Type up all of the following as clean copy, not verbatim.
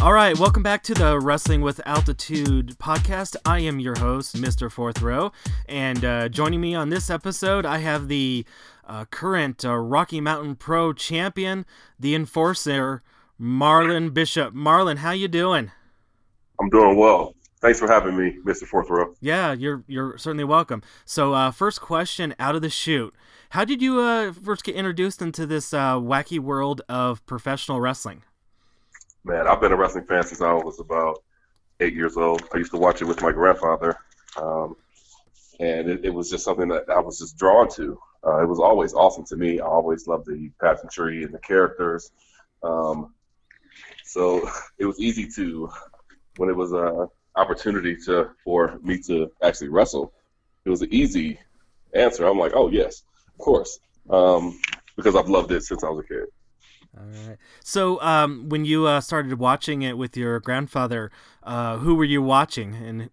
All right, welcome back to the Wrestling with Altitude podcast. I am your host, Mr. Fourth Row, and joining me on this episode, I have the current Rocky Mountain Pro champion, the Enforcer, Marlon Bishop. Marlon, how you doing? I'm doing well. Thanks for having me, Mr. Fourth Row. Yeah, you're certainly welcome. So, first question out of the chute: how did you first get introduced into this wacky world of professional wrestling? Man, I've been a wrestling fan since I was about 8 years old. I used to watch it with my grandfather, um, and it was just something that I was just drawn to. It was always awesome to me. I always loved the pageantry and the characters. Um, so it was easy to, when it was an opportunity for me to actually wrestle, it was an easy answer. I'm like, oh, yes, of course, because I've loved it since I was a kid. All right. So, when you started watching it with your grandfather, who were you watching? And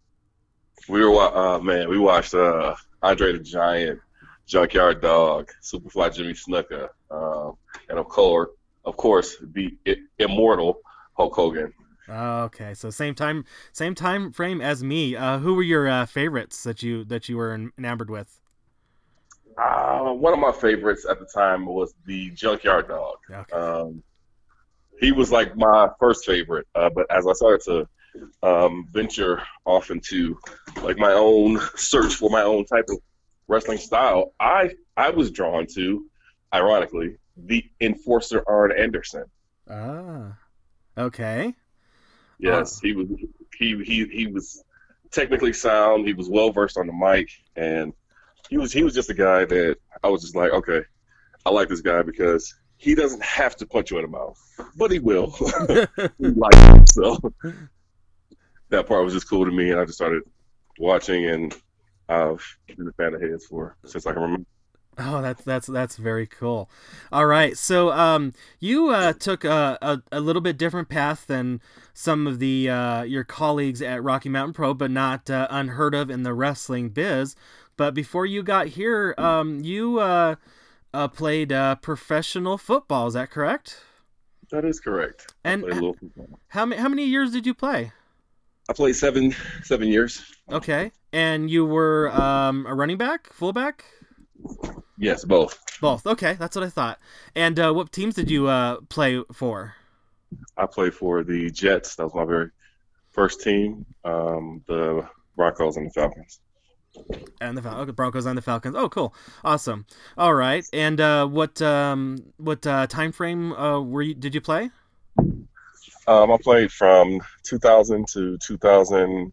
We watched Andre the Giant, Junkyard Dog, Superfly Jimmy Snuka, and of course, the immortal Hulk Hogan. okay, so same time frame as me. Who were your favorites that you were enamored with? One of my favorites at the time was the Junkyard Dog. Okay. He was like my first favorite, but as I started to venture off into like my own search for my own type of wrestling style, I was drawn to, ironically, the Enforcer Arn Anderson. Ah. Okay. Uh, Yes, he was technically sound. He was well versed on the mic, and he was just a guy that I was just like, okay, I like this guy because he doesn't have to punch you in the mouth, but he will. He likes it, so that part was just cool to me, and I just started watching, and I've been a fan of his for since I can remember. Oh, that's very cool. All right, so you took a little bit different path than some of the your colleagues at Rocky Mountain Pro, but not unheard of in the wrestling biz. But before you got here, you played professional football. Is that correct? That is correct. I And played a little football. how many years did you play? I played seven years. Okay, and you were a running back, fullback. Yes, both. Both. Okay, that's what I thought. And what teams did you play for? I played for the Jets. That was my very first team. The Broncos and the Falcons. And the Broncos and the Falcons. Oh, cool, awesome. All right. And what time frame did you play? I played from 2000 to 2010.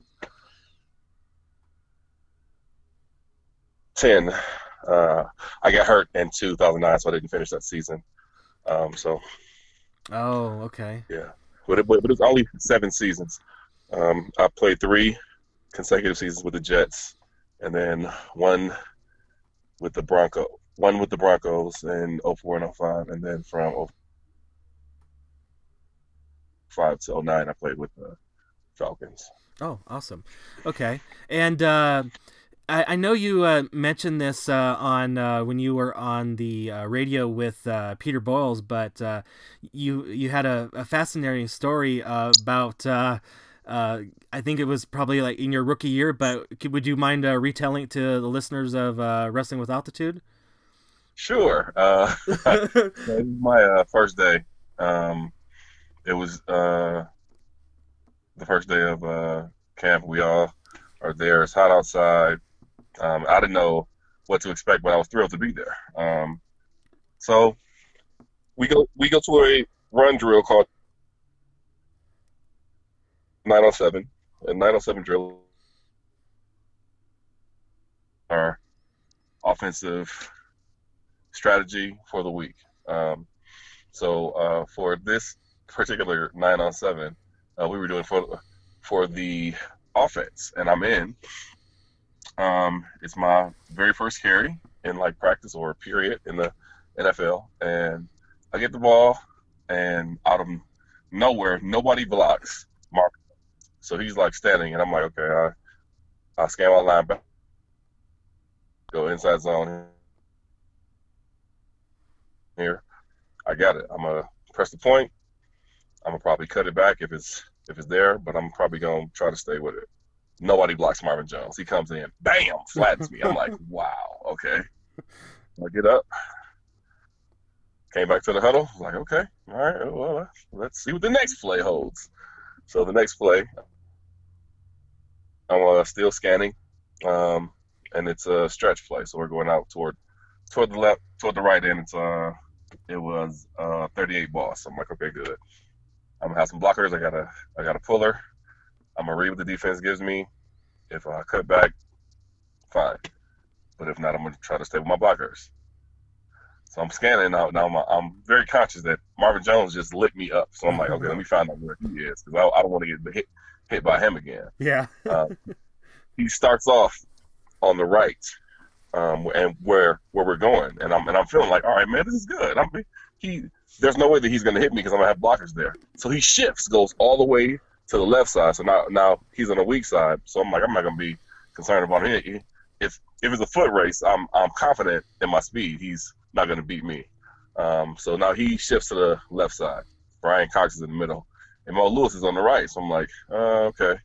I got hurt in 2009, so I didn't finish that season. So Oh, okay. yeah, but it was only 7 seasons. I played 3 consecutive seasons with the Jets, and then one with the Broncos in '04 and '05, and then from '05 to '09, I played with the Falcons. Oh, awesome. Okay. And I know you mentioned this on when you were on the radio with Peter Boyles, but you had a fascinating story about I think it was probably like in your rookie year, but would you mind retelling it to the listeners of Wrestling with Altitude? Sure. It was my first day. Um, it was the first day of camp. We all are there. It's hot outside. I didn't know what to expect, but I was thrilled to be there. So we go to a run drill called 907, and 907 drill our offensive strategy for the week. For this particular 9 on 7, we were doing for the offense, and I'm in. It's my very first carry in like practice or period in the NFL, and I get the ball, and out of nowhere, nobody blocks Mark. So he's like standing, and I'm like, okay, I scan my line back, go inside zone here. I got it. I'm gonna press the point. I'm gonna probably cut it back if it's there, but I'm probably gonna try to stay with it. Nobody blocks Marvin Jones. He comes in, bam, flattens me. I'm like, wow, okay. I get up, came back to the huddle. Like, okay, all right, well, let's see what the next play holds. So the next play, I'm still scanning, um, and it's a stretch play. So we're going out toward the left, toward the right end. It was 38 ball. So I'm like, okay, good. I'm gonna have some blockers. I got a puller. I'm gonna read what the defense gives me. If I cut back, fine. But if not, I'm gonna try to stay with my blockers. So I'm scanning now. I'm very conscious that Marvin Jones just lit me up. So I'm like, okay, let me find out where he is because I don't want to get hit by him again. Yeah. He starts off on the right, and where we're going, and I'm feeling like, all right, man, this is good. There's no way that he's gonna hit me because I'm gonna have blockers there. So he shifts, goes all the way to the left side. So now he's on the weak side. So I'm like, I'm not gonna be concerned about him. If it's a foot race, I'm confident in my speed. He's not gonna beat me. So now he shifts to the left side. Brian Cox is in the middle, and Mo Lewis is on the right. So I'm like, okay.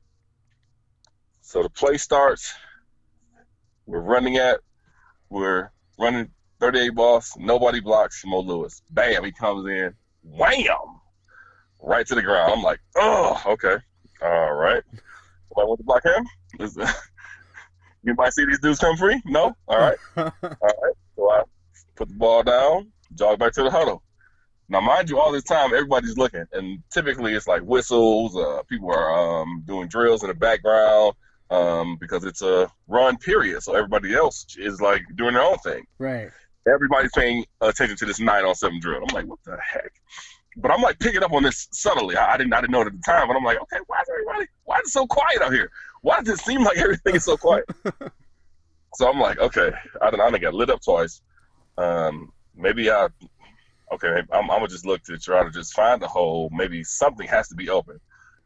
So the play starts. We're running 38 balls. Nobody blocks Mo Lewis. Bam, he comes in. Wham! Right to the ground. I'm like, oh, okay. All right. Do I want to block him? Anybody see these dudes come free? No? All right. All right. So I put the ball down, jog back to the huddle. Now, mind you, all this time, everybody's looking. And typically it's like whistles. People are doing drills in the background because it's a run period. So everybody else is like doing their own thing. Right. Everybody's paying attention to this 9-on-7 drill. I'm like, what the heck? But I'm like picking up on this subtly. I didn't know it at the time, but I'm like, okay, why is it so quiet out here? Why does it seem like everything is so quiet? So I'm like, okay, I done got lit up twice. Maybe I'm gonna just look to try to just find the hole. Maybe something has to be open.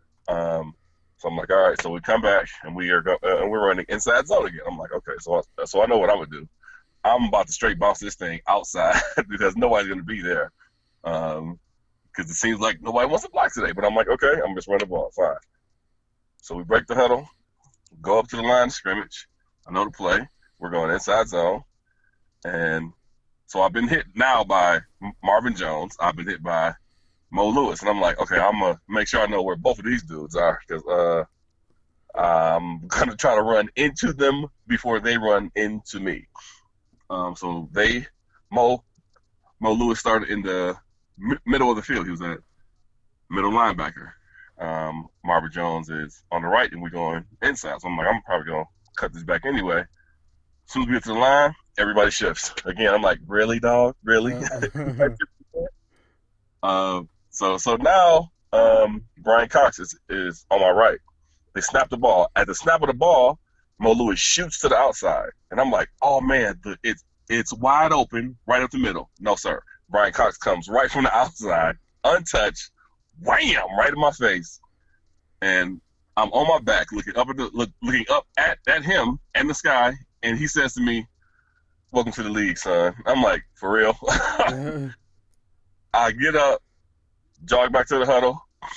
So I'm like, all right. So we come back and we're running inside zone again. I'm like, okay, so I know what I'm gonna do. I'm about to straight bounce this thing outside because nobody's gonna be there. Because it seems like nobody wants to block today. But I'm like, okay, I'm just running the ball, fine. So we break the huddle, go up to the line of scrimmage. I know the play. We're going inside zone, and so I've been hit now by Marvin Jones. I've been hit by Mo Lewis, and I'm like, okay, I'm gonna make sure I know where both of these dudes are because I'm gonna try to run into them before they run into me. So Mo Lewis started in the middle of the field. He was at middle linebacker. Marvin Jones is on the right, and we're going inside. So I'm like, I'm probably gonna cut this back anyway. As soon as we get to the line, everybody shifts. Again, I'm like, really, dog? Really? So now Brian Cox is on my right. They snap the ball. At the snap of the ball, Mo Lewis shoots to the outside. And I'm like, oh, man, it's wide open right up the middle. No, sir. Brian Cox comes right from the outside, untouched, wham, right in my face. And I'm on my back looking up at him and the sky. And he says to me, welcome to the league, son. I'm like, for real? I get up, jog back to the huddle.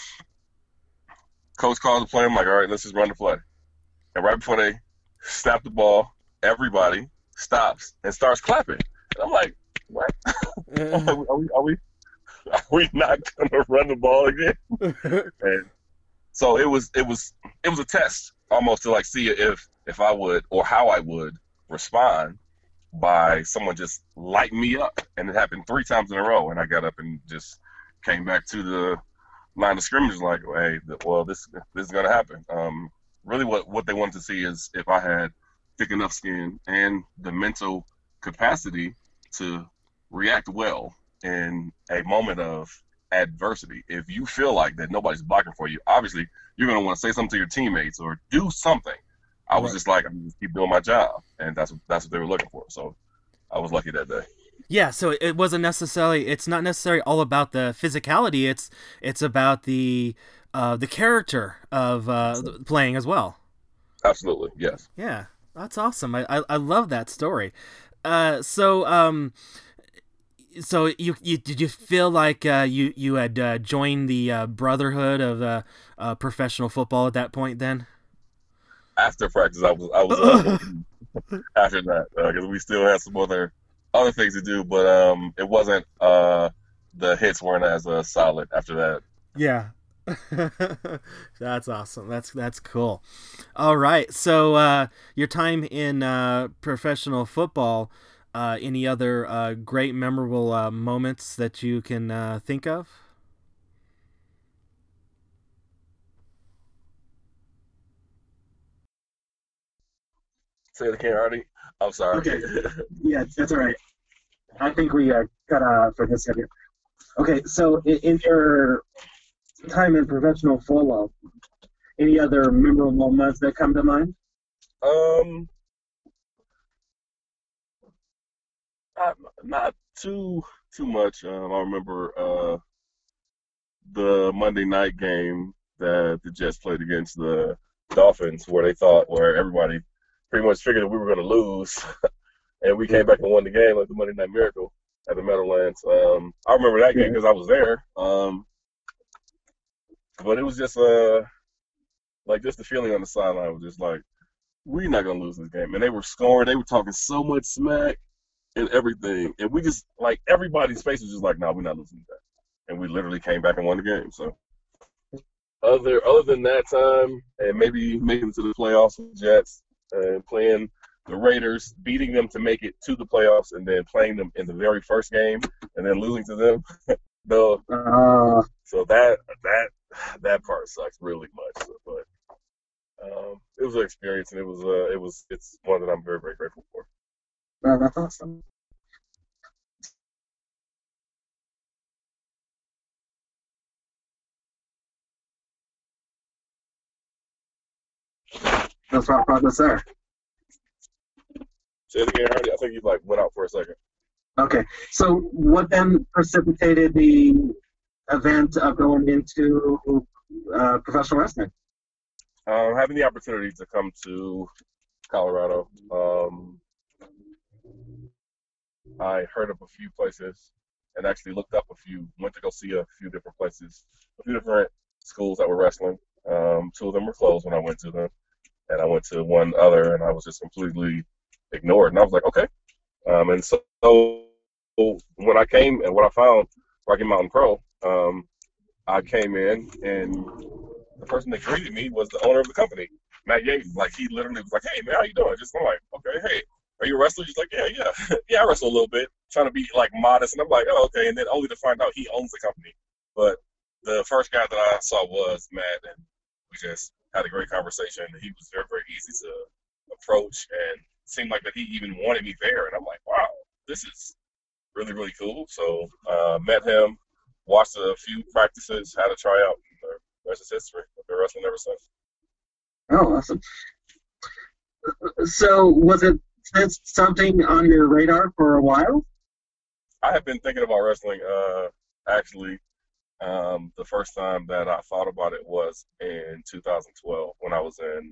Coach calls the play. I'm like, all right, let's just run the play. And right before they snap the ball, everybody stops and starts clapping. And I'm like, what? Are we not gonna run the ball again? And so it was a test almost to like see if I would or how I would respond by someone just lighting me up. And it happened 3 times in a row. And I got up and just came back to the line of scrimmage like, hey, well, this is going to happen. Really what they wanted to see is if I had thick enough skin and the mental capacity to react well in a moment of adversity. If you feel like that nobody's blocking for you, obviously you're going to want to say something to your teammates or do something. I was just like, I'm just keep doing my job, and that's what they were looking for. So I was lucky that day. Yeah, so it's not necessarily all about the physicality. It's about the character of playing as well. Absolutely, yes. Yeah, that's awesome. I love that story. So So you did you feel like you had joined the brotherhood of professional football at that point then? After practice, I was after that because we still had some other things to do, but it wasn't the hits weren't as solid after that. Yeah. That's awesome. That's cool. All right. So your time in professional football, any other great memorable moments that you can think of? Say it again, Artie. I'm sorry. Okay. Yeah, that's all right. I think we cut for this second. Okay, so in your time in professional football, any other memorable moments that come to mind? um, not, not too much. I remember the Monday night game that the Jets played against the Dolphins, where everybody pretty much figured that we were going to lose, and we came back and won the game like the Monday Night Miracle at the Meadowlands. I remember that game Yeah. because I was there. But it was just like just the feeling on the sideline was just like we're not gonna lose this game, and they were scoring, they were talking so much smack and everything, and we just like everybody's face was just like, no, we're not losing that, and we literally came back and won the game. So other than that time, and maybe making it to the playoffs with the Jets and playing the Raiders, beating them to make it to the playoffs, and then playing them in the very first game, and then losing to them. No, Uh, so that part sucks really much. But it was an experience, and it's one that I'm very very grateful for. that's awesome. That's our progress there. Say it again, Hardy. I think you like went out for a second. Okay, so what then precipitated the event of going into professional wrestling? Having the opportunity to come to Colorado, I heard of a few places and actually looked up a few. Went to go see a few different places, a few different schools that were wrestling. Two of them were closed when I went to them, and I went to one other, and I was just completely ignored. And I was like, okay. And so when I came and what I found Rocky Mountain Pro, I came in and the person that greeted me was the owner of the company, Matt Yates. Like he literally was like, "Hey man, how you doing?" Just I'm like, "Okay, hey, are you a wrestler?" He's like, "Yeah, yeah, yeah, I wrestle a little bit." Trying to be like modest, and I'm like, "Oh, okay." And then only to find out he owns the company. But the first guy that I saw was Matt, and we just had a great conversation. He was very very easy to approach, and seemed like that he even wanted me there. And I'm like, "Wow, this is really really cool." So met him, watched a few practices, had a tryout. And the rest is history. I've been wrestling ever since. Oh, awesome. So was it something on your radar for a while? I have been thinking about wrestling. Actually, the first time that I thought about it was in 2012 when I was in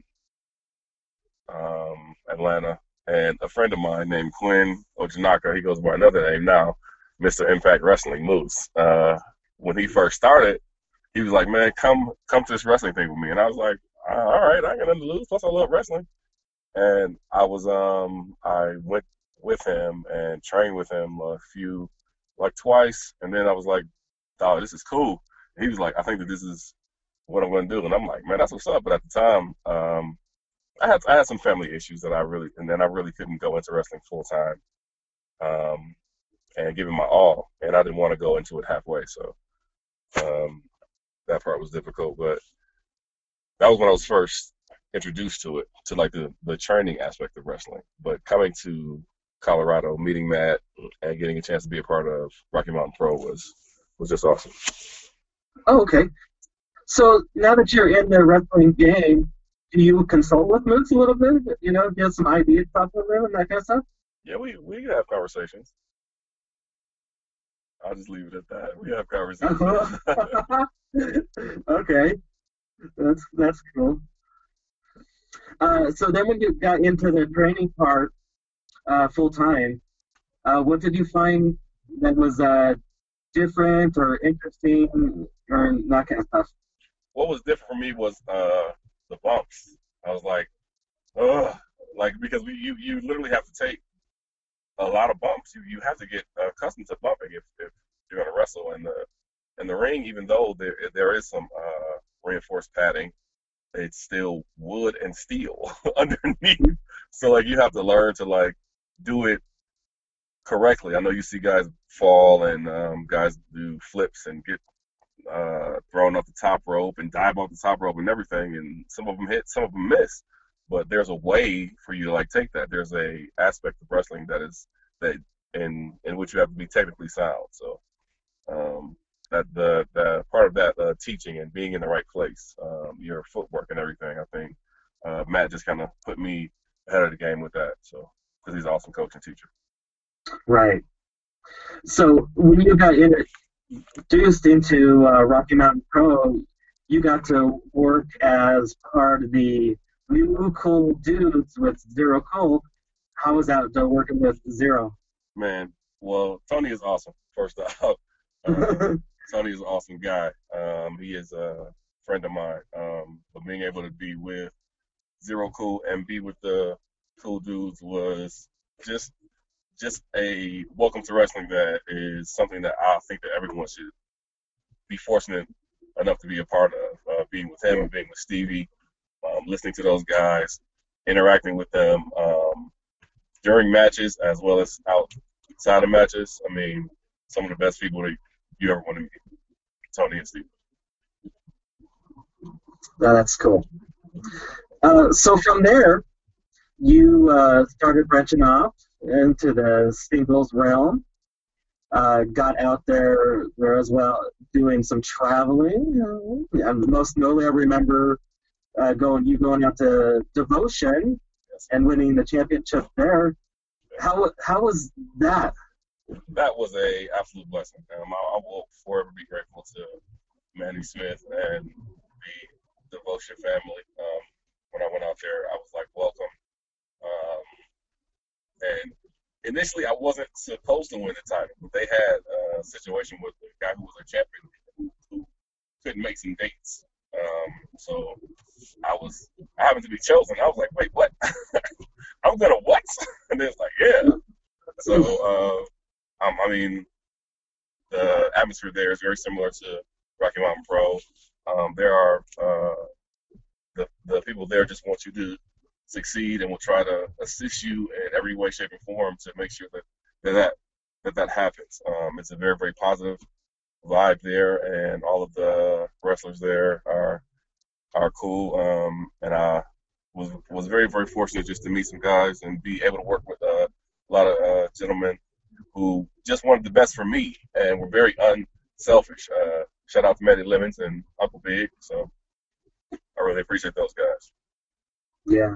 Atlanta, and a friend of mine named Quinn Ojinaka, he goes by another name now, Mr. Impact Wrestling Moose. When he first started, he was like, "Man, come to this wrestling thing with me," and I was like, "All right, I got nothing to lose. Plus, I love wrestling." And I went with him and trained with him like twice, and then I was like, "Oh, this is cool." And he was like, "I think that this is what I'm going to do," and I'm like, "Man, that's what's up." But at the time, I had some family issues and then I really couldn't go into wrestling full time, um, and give it my all, and I didn't want to go into it halfway, so um, that part was difficult. But that was when I was first introduced to it, to like the training aspect of wrestling. But coming to Colorado, meeting Matt, and getting a chance to be a part of Rocky Mountain Pro was just awesome. Oh, okay. So now that you're in the wrestling game, do you consult with Moose a little bit? You know, get some ideas off of him and that kind of stuff? Yeah, we have conversations. I'll just leave it at that. We have conversations. Okay, that's cool. So then when you got into the training part full time, what did you find? that was different or interesting or that kind of stuff? What was different for me was the bumps. I was like, ugh, like because you literally have to take a lot of bumps. You have to get accustomed to bumping if you're gonna wrestle in the ring. Even though there is some reinforced padding, it's still wood and steel underneath. So like you have to learn to like do it correctly. I know you see guys fall and guys do flips and get thrown off the top rope and dive off the top rope and everything, and some of them hit, some of them miss. But there's a way for you to like take that. There's a aspect of wrestling that in which you have to be technically sound. So that the part of that teaching and being in the right place, your footwork and everything. I think Matt just kind of put me ahead of the game with that. So because he's an awesome coach and teacher. Right. So when you got introduced into Rocky Mountain Pro, you got to work as part of the new cool dudes with Zero Cool. How was that working with Zero? Man, well, Tony is awesome. First off, um, Tony is an awesome guy. He is a friend of mine. But being able to be with Zero Cool and be with the cool dudes was just a welcome to wrestling that is something that I think that everyone should be fortunate enough to be a part of. Being with him and being with Stevie, listening to those guys, interacting with them during matches as well as outside of matches. I mean, some of the best people that you ever want to meet, Tony and Stevie. That's cool. So from there, you started branching off into the singles realm. Got out there as well, doing some traveling. And most notably, I remember going out to Devotion and winning the championship there. How was that? That was a absolute blessing. I will forever be grateful to Manny Smith and the Devotion family. When I went out there, I was like, welcome. And initially, I wasn't supposed to win the title, but they had a situation with the guy who was a champion who couldn't make some dates. So I happened to be chosen. I was like, wait, what? I'm gonna what? And it's like, yeah. So I mean, the atmosphere there is very similar to Rocky Mountain Pro. There are the people there just want you to succeed and will try to assist you in every way, shape, and form to make sure that happens. It's a very, very positive vibe there, and all of the wrestlers there are cool. And I was very, very fortunate just to meet some guys and be able to work with a lot of gentlemen who just wanted the best for me and were very unselfish. Shout out to Matty Lemons and Uncle Big. So I really appreciate those guys. Yeah.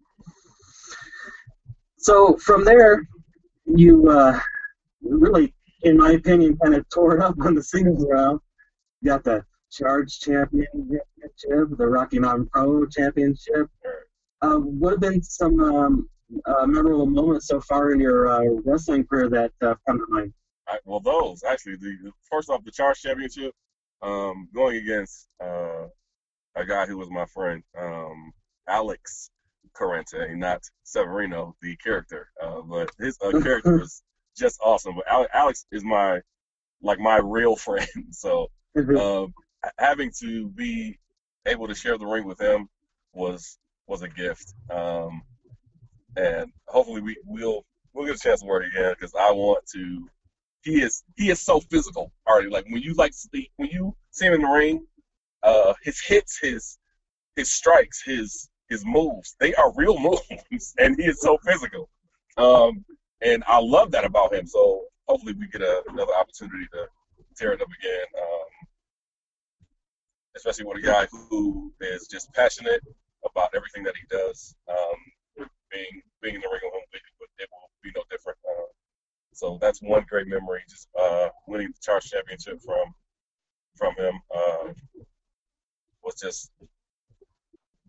So from there, you really, in my opinion, kind of tore it up on the singles round. You got the Charge Championship, the Rocky Mountain Pro Championship. What have been some memorable moments so far in your wrestling career that come to mind? Well, those actually. First off, the Charge Championship, going against a guy who was my friend, Alex Corrente, not Severino, the character, but his character was just awesome. But Alex is my real friend, so having to be able to share the ring with him was a gift, and hopefully we'll get a chance to work again because I want to. He is so physical already. Like when you see him in the ring, his hits, his strikes, his moves, they are real moves, and he is so physical. And I love that about him. So hopefully we get another opportunity to tear it up again. Especially with a guy who is just passionate about everything that he does. Being in the ring with him, it will be no different. So that's one great memory. Just winning the Charge Championship from him was just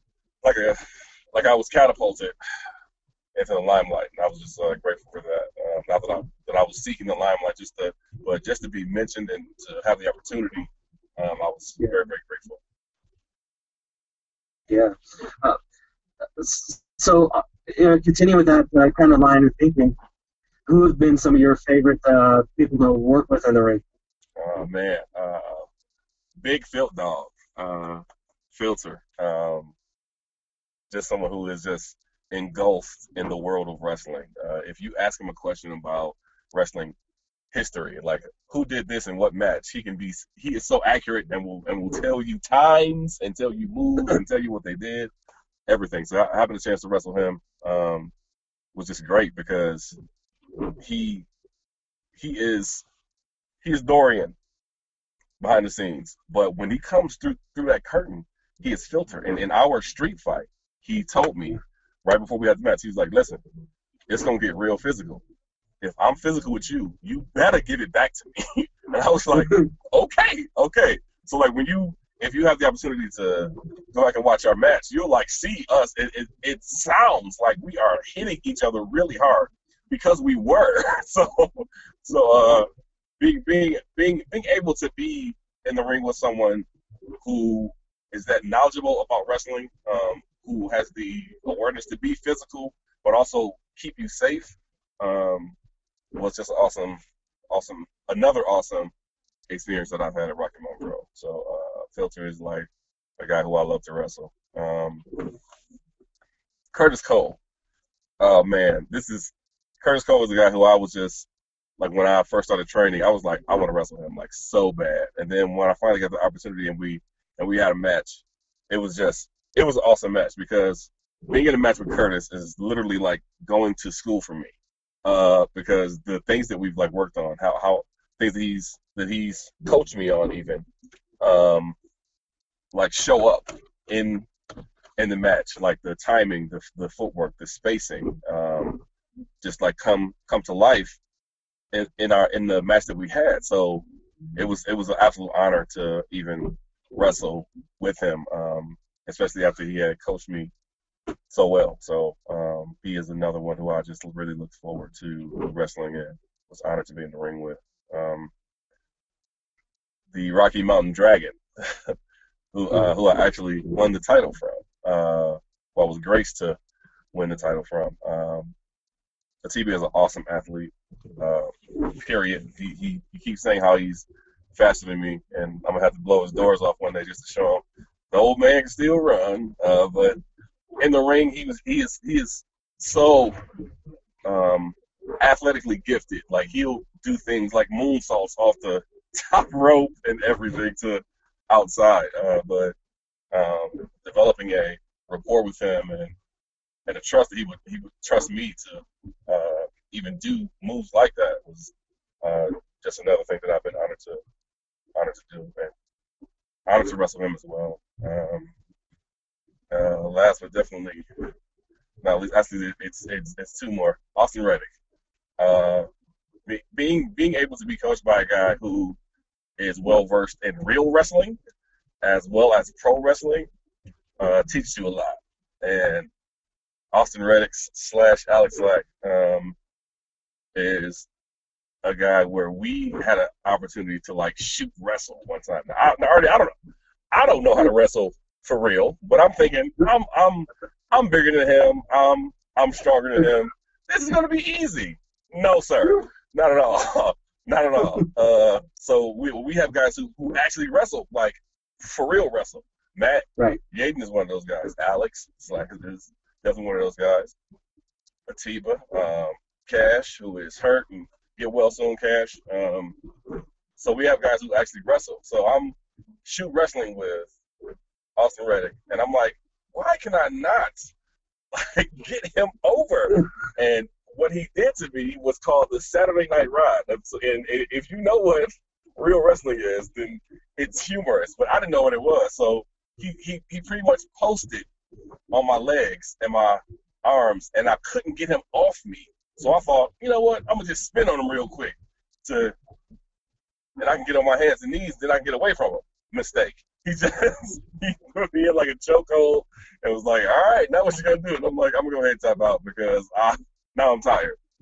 like I was catapulted into the limelight, and I was just grateful for that. Not that I was seeking the limelight, but just to be mentioned and to have the opportunity, I was very, very grateful. Yeah. So, continue with that kind of line of thinking. Who have been some of your favorite people to work with in the ring? Man, Big Filt Dog, Filter. Just someone who is just engulfed in the world of wrestling. If you ask him a question about wrestling history, like who did this and what match, he is so accurate and will tell you times and tell you moves and tell you what they did, everything. So having a chance to wrestle him was just great because he is Dorian behind the scenes, but when he comes through that curtain, he is Filter. And in our street fight, he told me right before we had the match, he was like, "Listen, it's gonna get real physical. If I'm physical with you, you better give it back to me." And I was like, okay. So like if you have the opportunity to go back and watch our match, you'll like see us. It sounds like we are hitting each other really hard because we were. So being able to be in the ring with someone who is that knowledgeable about wrestling, who has the awareness to be physical but also keep you safe, was just another awesome experience that I've had at Rocky Mountain Pro. So Filter is like a guy who I love to wrestle. Curtis Cole. Oh man, Curtis Cole is a guy who I was just like when I first started training, I was like, I want to wrestle him like so bad. And then when I finally got the opportunity and we had a match, it was an awesome match because being in a match with Curtis is literally like going to school for me. Because the things that we've like worked on, how things that he's coached me on even, like show up in the match, like the timing, the footwork, the spacing, just like come to life in the match that we had. So it was an absolute honor to even wrestle with him, especially after he had coached me so well. So he is another one who I just really look forward to wrestling and was honored to be in the ring with. The Rocky Mountain Dragon, who I actually won the title from. I was graced to win the title from. Atiba is an awesome athlete. Period. He keeps saying how he's faster than me, and I'm gonna have to blow his doors off one day just to show him the old man can still run. But in the ring, he is so athletically gifted. Like he'll do things like moonsaults off the top rope and everything to outside. But developing a rapport with him and a trust that he would trust me to even do moves like that was just another thing that I've been honored to do, and honored to wrestle him as well. Last but definitely not least, actually it's two more. Austin Reddick. Being able to be coached by a guy who is well versed in real wrestling as well as pro wrestling teaches you a lot. And Austin Reddick / Alex Slack is a guy where we had an opportunity to like shoot wrestle one time. Now, I don't know how to wrestle for real, but I'm thinking I'm bigger than him. I'm stronger than him. This is gonna be easy. No, sir, not at all. Not at all. So we have guys who actually wrestle, like for real wrestle. Matt Yaden is one of those guys. Alex Slack is definitely one of those guys. Atiba, Cash, who is hurt and get well soon, Cash. So we have guys who actually wrestle. So I'm shoot wrestling with Austin Reddick, and I'm like, why can I not like get him over? And what he did to me was called the Saturday Night Ride. And if you know what real wrestling is, then it's humorous. But I didn't know what it was. So he pretty much posted on my legs and my arms, and I couldn't get him off me. So I thought, you know what? I'm going to just spin on him real quick and I can get on my hands and knees, then I can get away from him. Mistake. He put me in like a chokehold and was like, all right, now what you going to do? And I'm like, I'm going to go ahead and tap out because now I'm tired.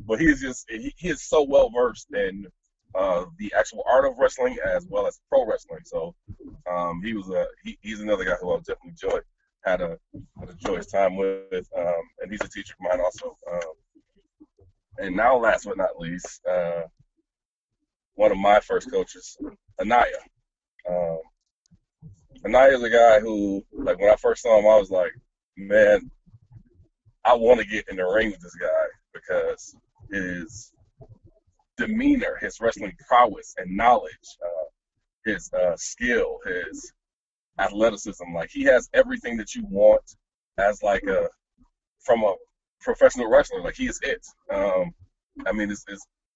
but he is so well versed in the actual art of wrestling as well as pro wrestling. So he's another guy who I'll definitely had a joyous time with, and he's a teacher of mine also. And now, last but not least, one of my first coaches, Anaya. Um, Anaya is a guy who, like, when I first saw him, I was like, man, I want to get in the ring with this guy because his demeanor, his wrestling prowess and knowledge, his skill, his athleticism, like he has everything that you want as like from a professional wrestler. Like he is it. I mean, it's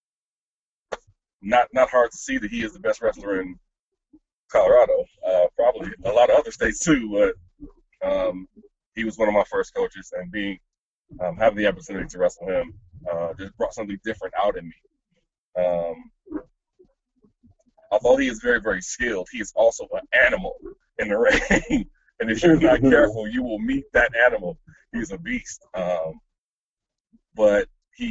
not hard to see that he is the best wrestler in Colorado. Probably a lot of other states too, but he was one of my first coaches, and having the opportunity to wrestle him just brought something different out in me. Although he is very, very skilled, he is also an animal in the ring. And if you're not careful, you will meet that animal. He's a beast. But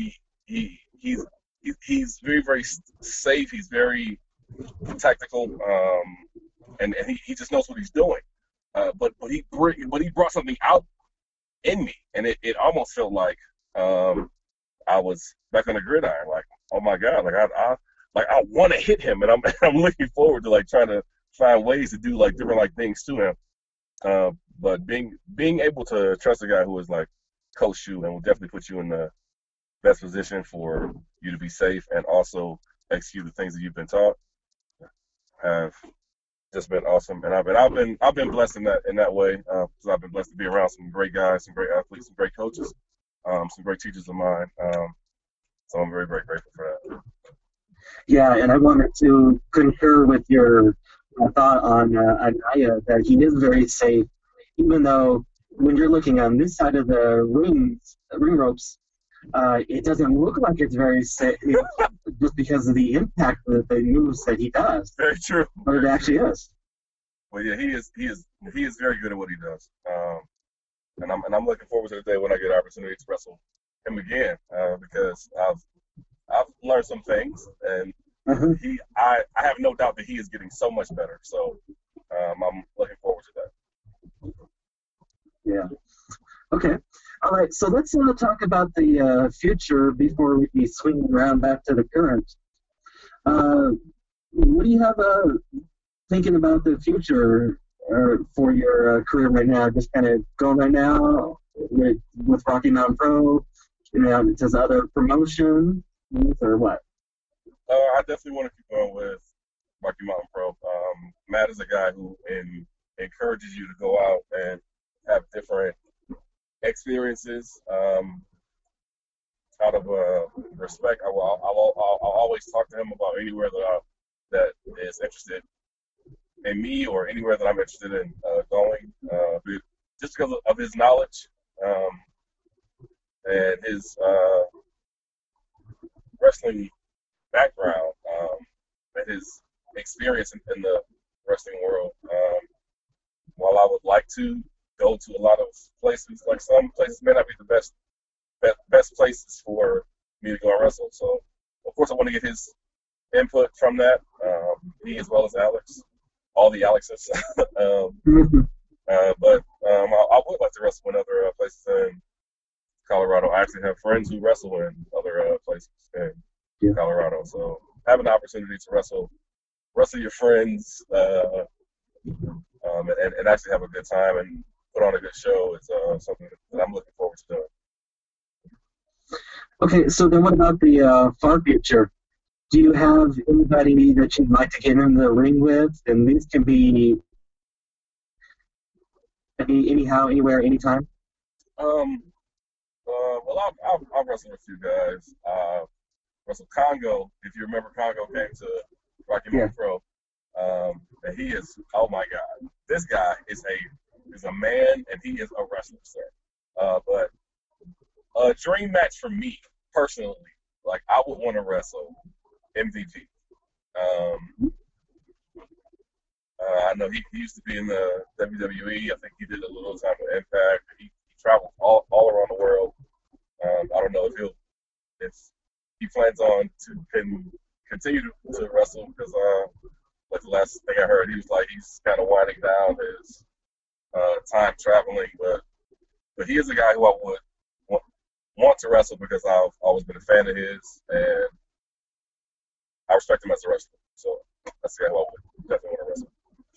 he's very, very safe. He's very tactical, and he just knows what he's doing. But he brought something out in me, and it almost felt like I was back on the gridiron. Like, oh my God, I want to hit him, and I'm looking forward to like trying to find ways to do like different like things to him. But being able to trust a guy who is like coach you and will definitely put you in the best position for you to be safe and also execute the things that you've been taught have just been awesome. And I've been blessed in that way. So I've been blessed to be around some great guys, some great athletes, some great coaches, some great teachers of mine. So I'm very, very grateful for that. Yeah, and I wanted to concur with your thought on Anaya that he is very safe, even though when you're looking on this side of the ring ropes, it doesn't look like it's very safe just because of the impact of the moves that he does. Very true. But it actually is. Well, yeah, he is very good at what he does. And I'm looking forward to the day when I get an opportunity to wrestle him again, because I've learned some things, and I have no doubt that he is getting so much better. So I'm looking forward to that. Yeah. Okay. All right. So let's talk about the future before we swing around back to the current. What do you have thinking about the future for your career right now? Just kind of going right now with Rocky Mountain Pro? Does other promotion or what? I definitely want to keep going with Rocky Mountain Pro. Matt is a guy who encourages you to go out and have different experiences out of respect. I'll always talk to him about anywhere that is interested in me or anywhere that I'm interested in going, just because of his knowledge and his wrestling background and his experience in the wrestling world. While I would like to go to a lot of places, like some places may not be the best places for me to go and wrestle. So, of course, I want to get his input from that, he as well as Alex, all the Alexes. But I would like to wrestle in other places in Colorado. I actually have friends who wrestle in other places in Colorado. So having the opportunity to wrestle your friends and actually have a good time and put on a good show is something that I'm looking forward to doing. Okay, so then what about the far future? Do you have anybody that you'd like to get in the ring with? And these can be anyhow, anywhere, anytime. Well, I've wrestled a few guys. Wrestled Congo. If you remember, Congo came to Rocky Mountain Pro. And he is, oh my God, this guy is a man, and he is a wrestler, sir. But a dream match for me personally, like I would want to wrestle MVP. I know he used to be in the WWE. I think he did a little time with Impact. He traveled all around the world. I don't know if he plans on to continue to wrestle because like the last thing I heard, he was like he's kind of winding down his time traveling, but he is a guy who I would want to wrestle because I've always been a fan of his and I respect him as a wrestler. So that's the guy who I would definitely want to wrestle.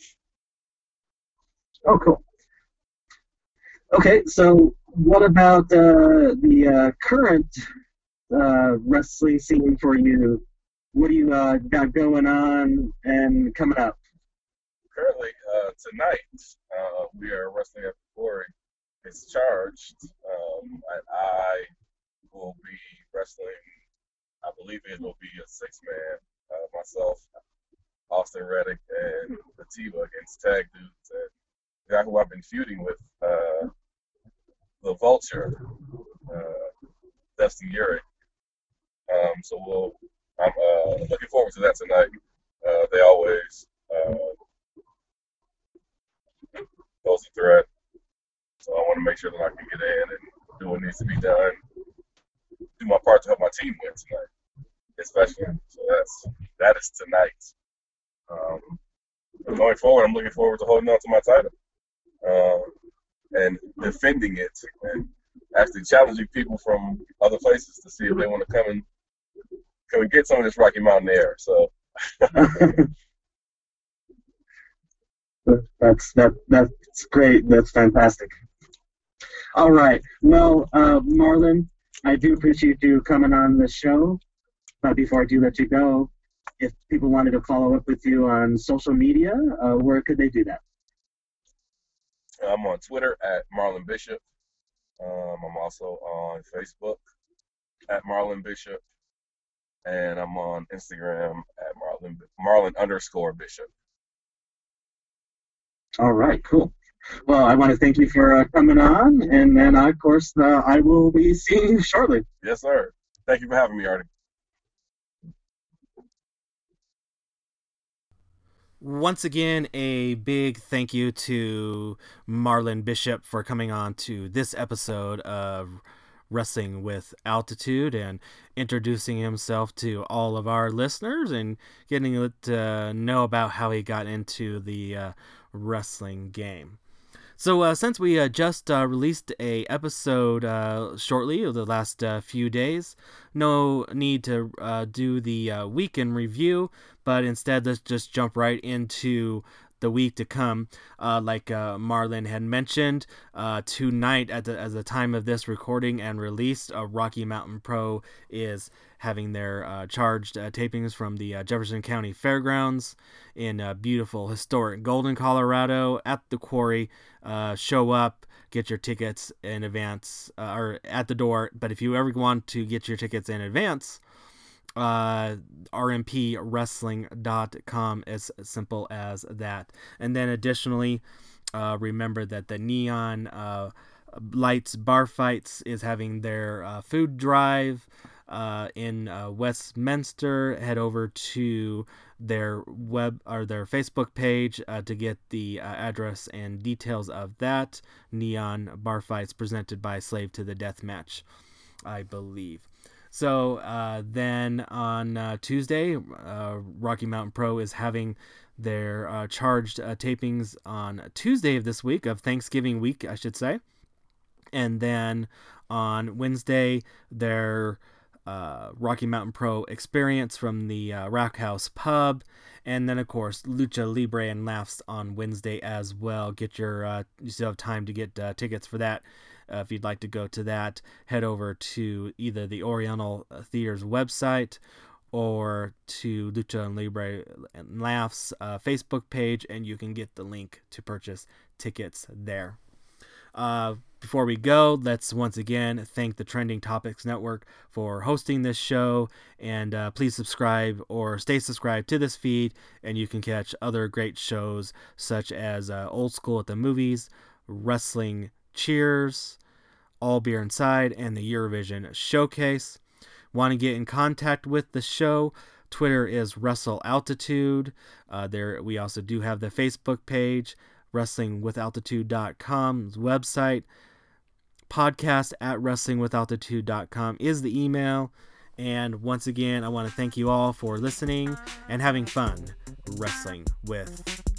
Oh, cool. Okay, so what about the current wrestling scene for you? What do you got going on and coming up? Currently, tonight, we are wrestling at the Quarry. It's charged. And I will be wrestling, I believe it will be a six-man, myself, Austin Reddick, and Latiba against Tag Dudes. And the guy who I've been feuding with, the Vulture, Dustin Urick. So I'm looking forward to that tonight. They always pose a threat, so I want to make sure that I can get in and do what needs to be done, do my part to help my team win tonight, especially. So that is tonight. But going forward, I'm looking forward to holding on to my title and defending it, and actually challenging people from other places to see if they want to come and get some of this Rocky Mountain air. So. That's great. That's fantastic. All right. Well, Marlon, I do appreciate you coming on the show. But before I do let you go, if people wanted to follow up with you on social media, where could they do that? I'm on Twitter at Marlon Bishop. I'm also on Facebook at Marlon Bishop. And I'm on Instagram at Marlon_Bishop. All right, cool. Well, I want to thank you for coming on, and then, of course, I will be seeing you shortly. Yes, sir. Thank you for having me, Artie. Once again, a big thank you to Marlon Bishop for coming on to this episode of Wrestling with Altitude and introducing himself to all of our listeners and getting to know about how he got into the wrestling game. So since we just released a episode shortly over the last few days, no need to do the week in review, but instead let's just jump right into the week to come. Like Marlon had mentioned, tonight at the time of this recording and release, Rocky Mountain Pro is having their charged tapings from the Jefferson County Fairgrounds in beautiful historic Golden, Colorado at the Quarry. Show up, get your tickets in advance or at the door, but if you ever want to get your tickets in advance, rmpwrestling.com, as simple as that. And then additionally, remember that the Neon Lights Bar Fights is having their food drive in Westminster. Head over to their web or their Facebook page to get the address and details of that. Neon Bar Fights presented by Slave to the Death Match, I believe. So then on Tuesday, Rocky Mountain Pro is having their charged tapings on Tuesday of this week, of Thanksgiving week, I should say. And then on Wednesday, their Rocky Mountain Pro experience from the Rack House Pub. And then, of course, Lucha Libre and Laughs on Wednesday as well. Get your you still have time to get tickets for that. If you'd like to go to that, head over to either the Oriental Theater's website or to Lucha and Libre and Laughs Facebook page, and you can get the link to purchase tickets there. Before we go, let's once again thank the Trending Topics Network for hosting this show, and please subscribe or stay subscribed to this feed, and you can catch other great shows such as Old School at the Movies, Wrestling Cheers, All Beer Inside, and the Eurovision Showcase. Want to get in contact with the show? Twitter is Wrestle Altitude. There we also do have the Facebook page, WrestlingWithAltitude.com's website. Podcast at WrestlingWithAltitude.com is the email. And once again, I want to thank you all for listening and having fun wrestling with